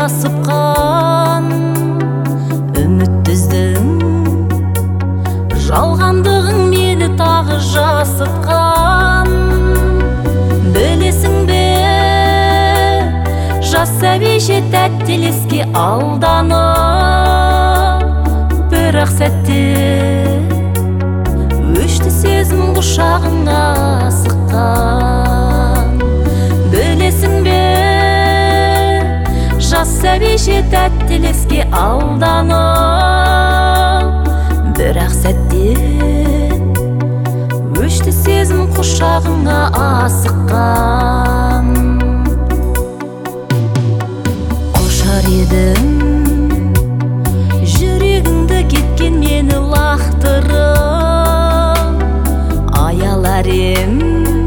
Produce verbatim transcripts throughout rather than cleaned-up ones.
басыпқан үміттіздің жалғандығың мені тағы жасытқан. Білесің бе, жас сәбише тәттелеске алданып, бірақ сәтте өшті сезім құшағыңа сыққан. Білесің бе, жас сәбише тәттелеске алданып, бірақ сәтте өшті сезім құшағыңа асыққан. Құшар едім жүрегіңді кеткен мені лақтырып, аялар ем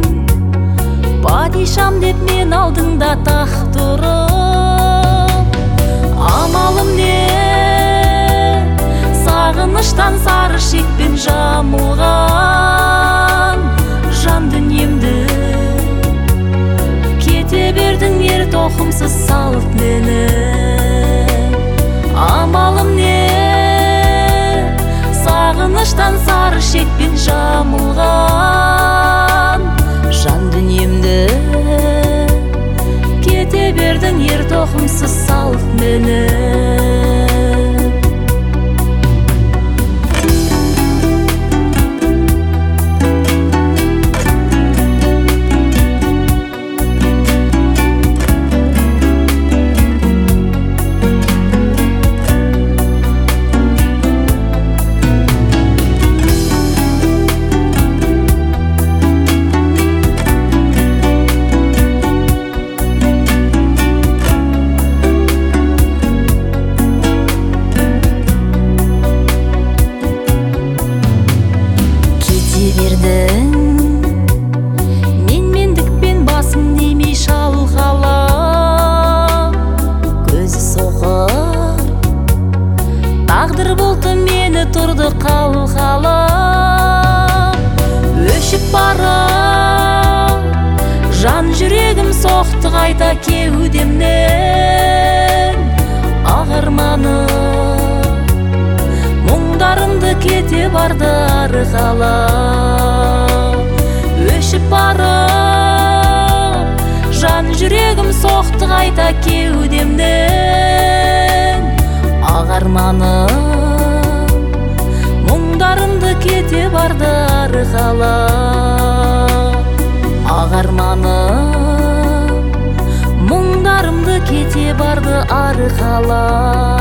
падишам деп мен алдыңда тақ тұрып. Амалым не, сағыныштан сары шекпен жамылған жан дүниемді кете бердің ер тоқымсыз салып мені. Амалым не, сағыныштан сары шекпен жамылған жан дүниемді кете бердің ер тоқымсыз салып мені. Менмендікпен басым немей шалғалап, көзі соқыр тағдыр бұлты мені тұрды қалқалап. Өшіп барып жан жүрегім соқты қайта кеудемнен. Ақ арманым мұңдарымды кете барды арқалап. Өшіп барып жан жүрегім соқты қайта кеудемнен. Ақ арманым мұңдарымды кете барды арқалап. Ақ арманым мұңдарымды кете барды арқалап.